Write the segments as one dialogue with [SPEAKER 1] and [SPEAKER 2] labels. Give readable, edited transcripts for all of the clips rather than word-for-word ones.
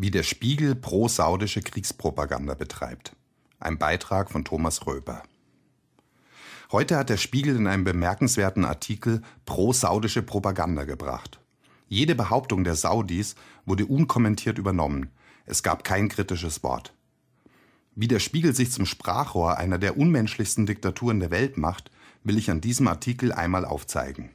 [SPEAKER 1] Wie der Spiegel pro-saudische Kriegspropaganda betreibt. Ein Beitrag von Thomas Röper. Heute hat der Spiegel in einem bemerkenswerten Artikel pro-saudische Propaganda gebracht. Jede Behauptung der Saudis wurde unkommentiert übernommen. Es gab kein kritisches Wort. Wie der Spiegel sich zum Sprachrohr einer der unmenschlichsten Diktaturen der Welt macht, will ich an diesem Artikel einmal aufzeigen.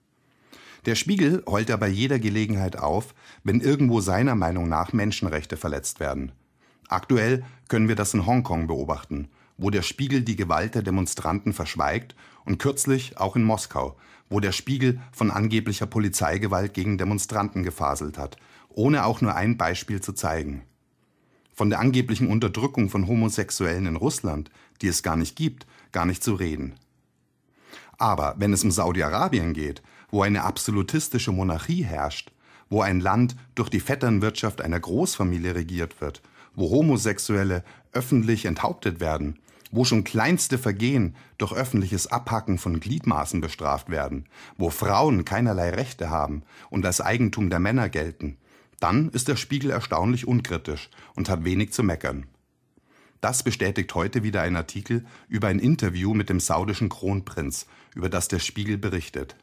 [SPEAKER 1] Der Spiegel heult ja bei jeder Gelegenheit auf, wenn irgendwo seiner Meinung nach Menschenrechte verletzt werden. Aktuell können wir das in Hongkong beobachten, wo der Spiegel die Gewalt der Demonstranten verschweigt, und kürzlich auch in Moskau, wo der Spiegel von angeblicher Polizeigewalt gegen Demonstranten gefaselt hat, ohne auch nur ein Beispiel zu zeigen. Von der angeblichen Unterdrückung von Homosexuellen in Russland, die es gar nicht gibt, gar nicht zu reden. Aber wenn es um Saudi-Arabien geht, wo eine absolutistische Monarchie herrscht, wo ein Land durch die Vetternwirtschaft einer Großfamilie regiert wird, wo Homosexuelle öffentlich enthauptet werden, wo schon kleinste Vergehen durch öffentliches Abhacken von Gliedmaßen bestraft werden, wo Frauen keinerlei Rechte haben und als Eigentum der Männer gelten, dann ist der Spiegel erstaunlich unkritisch und hat wenig zu meckern. Das bestätigt heute wieder ein Artikel über ein Interview mit dem saudischen Kronprinz, über das der Spiegel berichtet.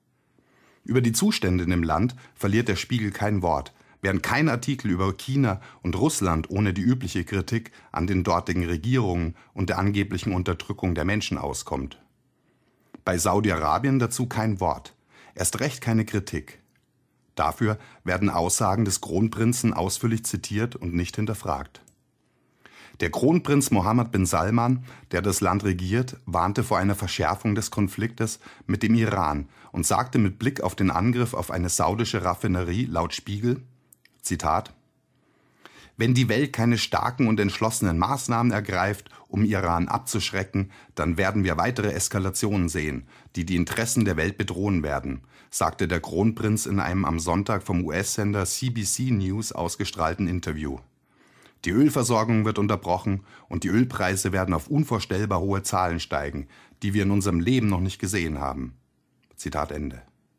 [SPEAKER 1] Über die Zustände in dem Land verliert der Spiegel kein Wort, während kein Artikel über China und Russland ohne die übliche Kritik an den dortigen Regierungen und der angeblichen Unterdrückung der Menschen auskommt. Bei Saudi-Arabien dazu kein Wort, erst recht keine Kritik. Dafür werden Aussagen des Kronprinzen ausführlich zitiert und nicht hinterfragt. Der Kronprinz Mohammed bin Salman, der das Land regiert, warnte vor einer Verschärfung des Konfliktes mit dem Iran und sagte mit Blick auf den Angriff auf eine saudische Raffinerie laut Spiegel, Zitat: Wenn die Welt keine starken und entschlossenen Maßnahmen ergreift, um Iran abzuschrecken, dann werden wir weitere Eskalationen sehen, die die Interessen der Welt bedrohen werden, sagte der Kronprinz in einem am Sonntag vom US-Sender CBC News ausgestrahlten Interview. Die Ölversorgung wird unterbrochen und die Ölpreise werden auf unvorstellbar hohe Zahlen steigen, die wir in unserem Leben noch nicht gesehen haben. Zitat Ende.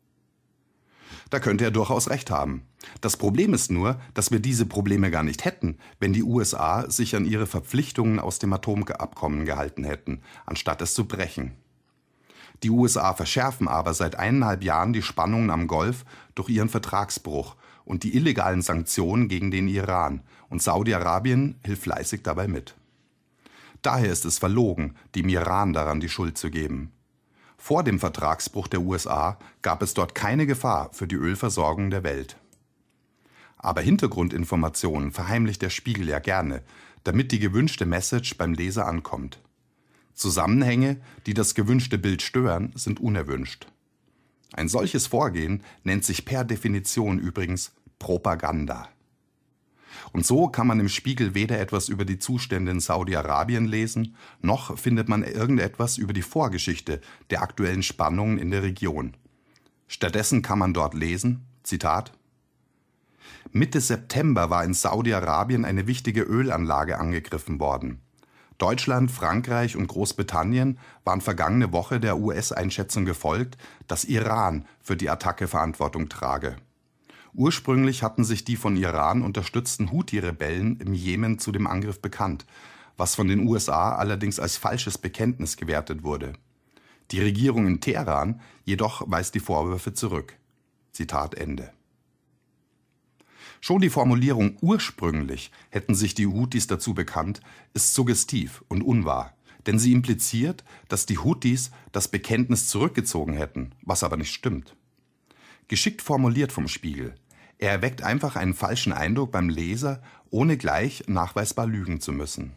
[SPEAKER 1] Da könnte er durchaus recht haben. Das Problem ist nur, dass wir diese Probleme gar nicht hätten, wenn die USA sich an ihre Verpflichtungen aus dem Atomabkommen gehalten hätten, anstatt es zu brechen. Die USA verschärfen aber seit 1,5 Jahren die Spannungen am Golf durch ihren Vertragsbruch und die illegalen Sanktionen gegen den Iran, und Saudi-Arabien hilft fleißig dabei mit. Daher ist es verlogen, dem Iran daran die Schuld zu geben. Vor dem Vertragsbruch der USA gab es dort keine Gefahr für die Ölversorgung der Welt. Aber Hintergrundinformationen verheimlicht der Spiegel ja gerne, damit die gewünschte Message beim Leser ankommt. Zusammenhänge, die das gewünschte Bild stören, sind unerwünscht. Ein solches Vorgehen nennt sich per Definition übrigens Propaganda. Und so kann man im Spiegel weder etwas über die Zustände in Saudi-Arabien lesen, noch findet man irgendetwas über die Vorgeschichte der aktuellen Spannungen in der Region. Stattdessen kann man dort lesen, Zitat: Mitte September war in Saudi-Arabien eine wichtige Ölanlage angegriffen worden. Deutschland, Frankreich und Großbritannien waren vergangene Woche der US-Einschätzung gefolgt, dass Iran für die Attacke Verantwortung trage. Ursprünglich hatten sich die von Iran unterstützten Houthi-Rebellen im Jemen zu dem Angriff bekannt, was von den USA allerdings als falsches Bekenntnis gewertet wurde. Die Regierung in Teheran jedoch weist die Vorwürfe zurück. Zitat Ende. Schon die Formulierung ursprünglich hätten sich die Houthis dazu bekannt, ist suggestiv und unwahr, denn sie impliziert, dass die Houthis das Bekenntnis zurückgezogen hätten, was aber nicht stimmt. Geschickt formuliert vom Spiegel. Er erweckt einfach einen falschen Eindruck beim Leser, ohne gleich nachweisbar lügen zu müssen.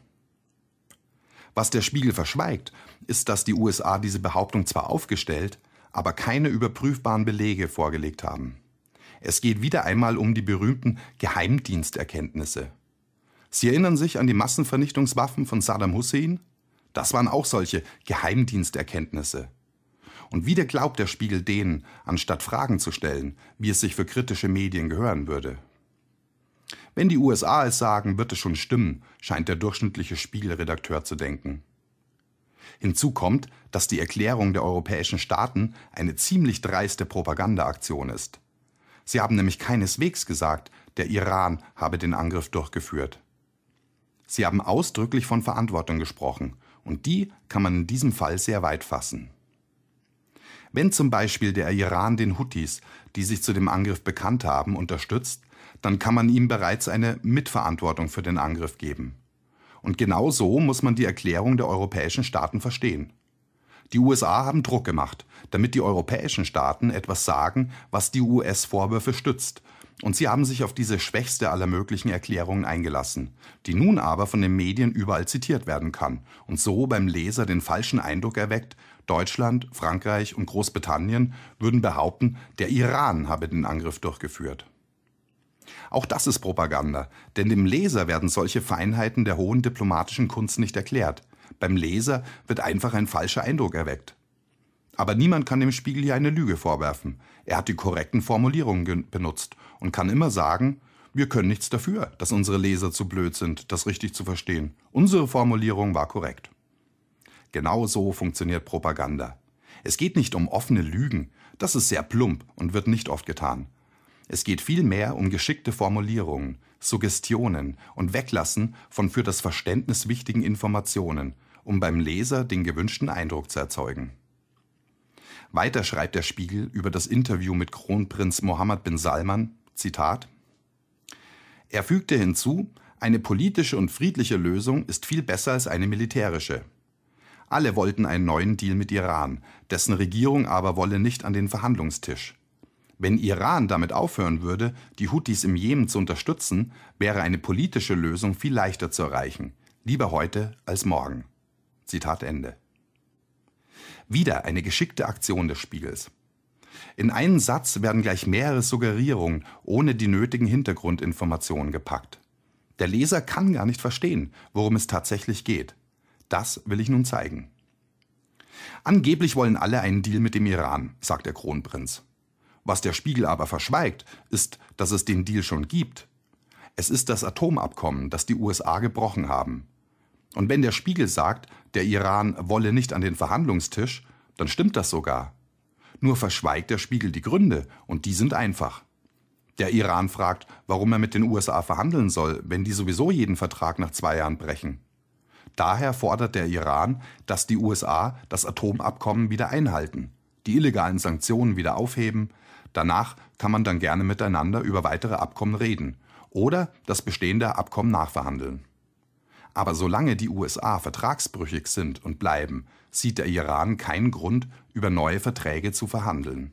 [SPEAKER 1] Was der Spiegel verschweigt, ist, dass die USA diese Behauptung zwar aufgestellt, aber keine überprüfbaren Belege vorgelegt haben. Es geht wieder einmal um die berühmten Geheimdiensterkenntnisse. Sie erinnern sich an die Massenvernichtungswaffen von Saddam Hussein? Das waren auch solche Geheimdiensterkenntnisse. Und wieder glaubt der Spiegel denen, anstatt Fragen zu stellen, wie es sich für kritische Medien gehören würde. Wenn die USA es sagen, wird es schon stimmen, scheint der durchschnittliche Spiegelredakteur zu denken. Hinzu kommt, dass die Erklärung der europäischen Staaten eine ziemlich dreiste Propagandaaktion ist. Sie haben nämlich keineswegs gesagt, der Iran habe den Angriff durchgeführt. Sie haben ausdrücklich von Verantwortung gesprochen, und die kann man in diesem Fall sehr weit fassen. Wenn zum Beispiel der Iran den Houthis, die sich zu dem Angriff bekannt haben, unterstützt, dann kann man ihm bereits eine Mitverantwortung für den Angriff geben. Und genau so muss man die Erklärung der europäischen Staaten verstehen. Die USA haben Druck gemacht, damit die europäischen Staaten etwas sagen, was die US-Vorwürfe stützt. Und sie haben sich auf diese schwächste aller möglichen Erklärungen eingelassen, die nun aber von den Medien überall zitiert werden kann und so beim Leser den falschen Eindruck erweckt, Deutschland, Frankreich und Großbritannien würden behaupten, der Iran habe den Angriff durchgeführt. Auch das ist Propaganda, denn dem Leser werden solche Feinheiten der hohen diplomatischen Kunst nicht erklärt. Beim Leser wird einfach ein falscher Eindruck erweckt. Aber niemand kann dem Spiegel hier eine Lüge vorwerfen. Er hat die korrekten Formulierungen benutzt und kann immer sagen, wir können nichts dafür, dass unsere Leser zu blöd sind, das richtig zu verstehen. Unsere Formulierung war korrekt. Genau so funktioniert Propaganda. Es geht nicht um offene Lügen, das ist sehr plump und wird nicht oft getan. Es geht vielmehr um geschickte Formulierungen, Suggestionen und Weglassen von für das Verständnis wichtigen Informationen, um beim Leser den gewünschten Eindruck zu erzeugen. Weiter schreibt der Spiegel über das Interview mit Kronprinz Mohammed bin Salman, Zitat: Er fügte hinzu, eine politische und friedliche Lösung ist viel besser als eine militärische. Alle wollten einen neuen Deal mit Iran, dessen Regierung aber wolle nicht an den Verhandlungstisch. Wenn Iran damit aufhören würde, die Houthis im Jemen zu unterstützen, wäre eine politische Lösung viel leichter zu erreichen. Lieber heute als morgen. Zitat Ende. Wieder eine geschickte Aktion des Spiegels. In einen Satz werden gleich mehrere Suggerierungen ohne die nötigen Hintergrundinformationen gepackt. Der Leser kann gar nicht verstehen, worum es tatsächlich geht. Das will ich nun zeigen. Angeblich wollen alle einen Deal mit dem Iran, sagt der Kronprinz. Was der Spiegel aber verschweigt, ist, dass es den Deal schon gibt. Es ist das Atomabkommen, das die USA gebrochen haben. Und wenn der Spiegel sagt, der Iran wolle nicht an den Verhandlungstisch, dann stimmt das sogar. Nur verschweigt der Spiegel die Gründe, und die sind einfach. Der Iran fragt, warum er mit den USA verhandeln soll, wenn die sowieso jeden Vertrag nach 2 Jahren brechen. Daher fordert der Iran, dass die USA das Atomabkommen wieder einhalten, die illegalen Sanktionen wieder aufheben. Danach kann man dann gerne miteinander über weitere Abkommen reden oder das bestehende Abkommen nachverhandeln. Aber solange die USA vertragsbrüchig sind und bleiben, sieht der Iran keinen Grund, über neue Verträge zu verhandeln.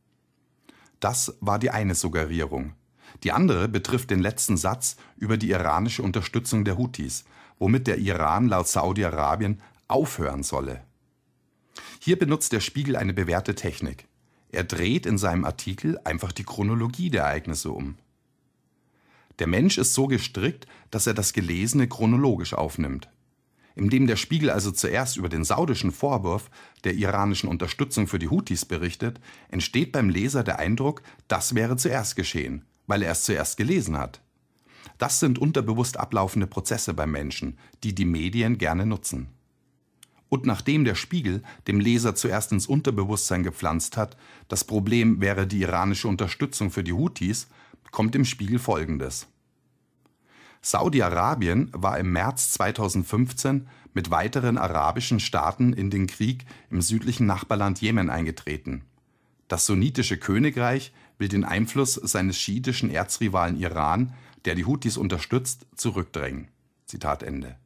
[SPEAKER 1] Das war die eine Suggerierung. Die andere betrifft den letzten Satz über die iranische Unterstützung der Houthis, womit der Iran laut Saudi-Arabien aufhören solle. Hier benutzt der Spiegel eine bewährte Technik. Er dreht in seinem Artikel einfach die Chronologie der Ereignisse um. Der Mensch ist so gestrickt, dass er das Gelesene chronologisch aufnimmt. Indem der Spiegel also zuerst über den saudischen Vorwurf der iranischen Unterstützung für die Houthis berichtet, entsteht beim Leser der Eindruck, das wäre zuerst geschehen, weil er es zuerst gelesen hat. Das sind unterbewusst ablaufende Prozesse beim Menschen, die die Medien gerne nutzen. Und nachdem der Spiegel dem Leser zuerst ins Unterbewusstsein gepflanzt hat, das Problem wäre die iranische Unterstützung für die Houthis, kommt dem Spiegel Folgendes. Saudi-Arabien war im März 2015 mit weiteren arabischen Staaten in den Krieg im südlichen Nachbarland Jemen eingetreten. Das sunnitische Königreich will den Einfluss seines schiitischen Erzrivalen Iran, der die Houthis unterstützt, zurückdrängen. Zitat Ende.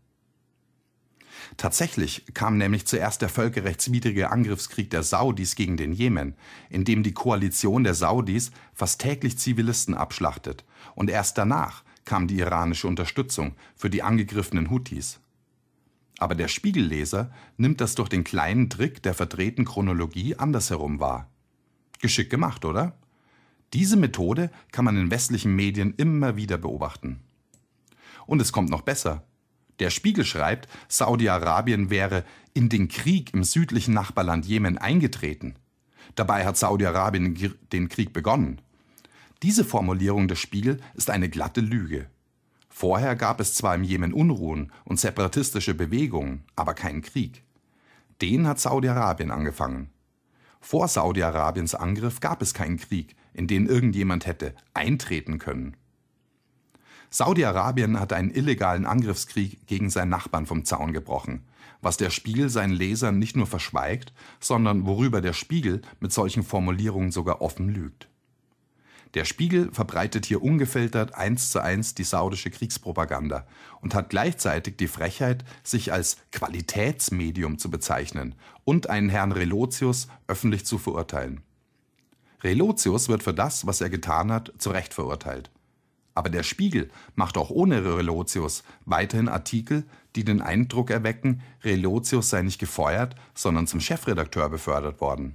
[SPEAKER 1] Tatsächlich kam nämlich zuerst der völkerrechtswidrige Angriffskrieg der Saudis gegen den Jemen, in dem die Koalition der Saudis fast täglich Zivilisten abschlachtet, und erst danach kam die iranische Unterstützung für die angegriffenen Houthis. Aber der Spiegelleser nimmt das durch den kleinen Trick der verdrehten Chronologie andersherum wahr. Geschickt gemacht, oder? Diese Methode kann man in westlichen Medien immer wieder beobachten. Und es kommt noch besser. Der Spiegel schreibt, Saudi-Arabien wäre in den Krieg im südlichen Nachbarland Jemen eingetreten. Dabei hat Saudi-Arabien den Krieg begonnen. Diese Formulierung des Spiegel ist eine glatte Lüge. Vorher gab es zwar im Jemen Unruhen und separatistische Bewegungen, aber keinen Krieg. Den hat Saudi-Arabien angefangen. Vor Saudi-Arabiens Angriff gab es keinen Krieg, in den irgendjemand hätte eintreten können. Saudi-Arabien hat einen illegalen Angriffskrieg gegen seinen Nachbarn vom Zaun gebrochen, was der Spiegel seinen Lesern nicht nur verschweigt, sondern worüber der Spiegel mit solchen Formulierungen sogar offen lügt. Der Spiegel verbreitet hier ungefiltert 1:1 die saudische Kriegspropaganda und hat gleichzeitig die Frechheit, sich als Qualitätsmedium zu bezeichnen und einen Herrn Relotius öffentlich zu verurteilen. Relotius wird für das, was er getan hat, zu Recht verurteilt. Aber der Spiegel macht auch ohne Relotius weiterhin Artikel, die den Eindruck erwecken, Relotius sei nicht gefeuert, sondern zum Chefredakteur befördert worden.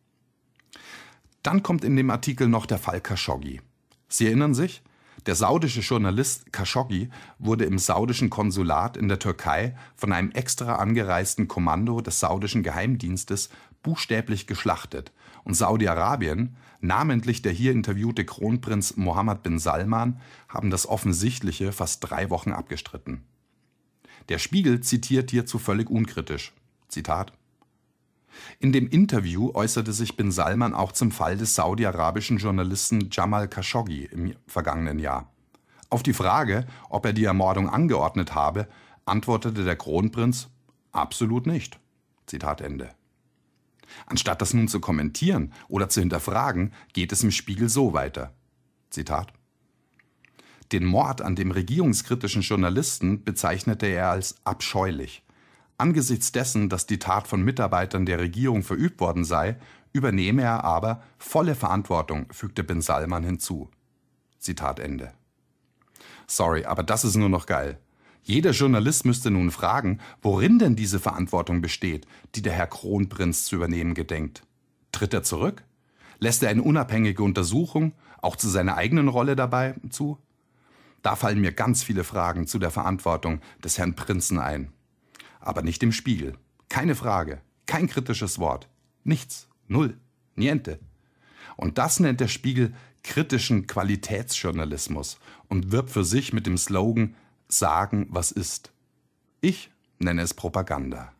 [SPEAKER 1] Dann kommt in dem Artikel noch der Fall Khashoggi. Sie erinnern sich? Der saudische Journalist Khashoggi wurde im saudischen Konsulat in der Türkei von einem extra angereisten Kommando des saudischen Geheimdienstes buchstäblich geschlachtet und Saudi-Arabien, namentlich der hier interviewte Kronprinz Mohammed bin Salman, haben das Offensichtliche fast 3 Wochen abgestritten. Der Spiegel zitiert hierzu völlig unkritisch. Zitat: In dem Interview äußerte sich bin Salman auch zum Fall des saudi-arabischen Journalisten Jamal Khashoggi im vergangenen Jahr. Auf die Frage, ob er die Ermordung angeordnet habe, antwortete der Kronprinz: Absolut nicht. Zitat Ende. Anstatt das nun zu kommentieren oder zu hinterfragen, geht es im Spiegel so weiter. Zitat: Den Mord an dem regierungskritischen Journalisten bezeichnete er als abscheulich. Angesichts dessen, dass die Tat von Mitarbeitern der Regierung verübt worden sei, übernehme er aber volle Verantwortung, fügte bin Salman hinzu. Zitat Ende. Sorry, aber das ist nur noch geil. Jeder Journalist müsste nun fragen, worin denn diese Verantwortung besteht, die der Herr Kronprinz zu übernehmen gedenkt. Tritt er zurück? Lässt er eine unabhängige Untersuchung, auch zu seiner eigenen Rolle dabei, zu? Da fallen mir ganz viele Fragen zu der Verantwortung des Herrn Prinzen ein. Aber nicht im Spiegel. Keine Frage, kein kritisches Wort. Nichts, null, niente. Und das nennt der Spiegel kritischen Qualitätsjournalismus und wirbt für sich mit dem Slogan »Sagen, was ist«. Ich nenne es Propaganda.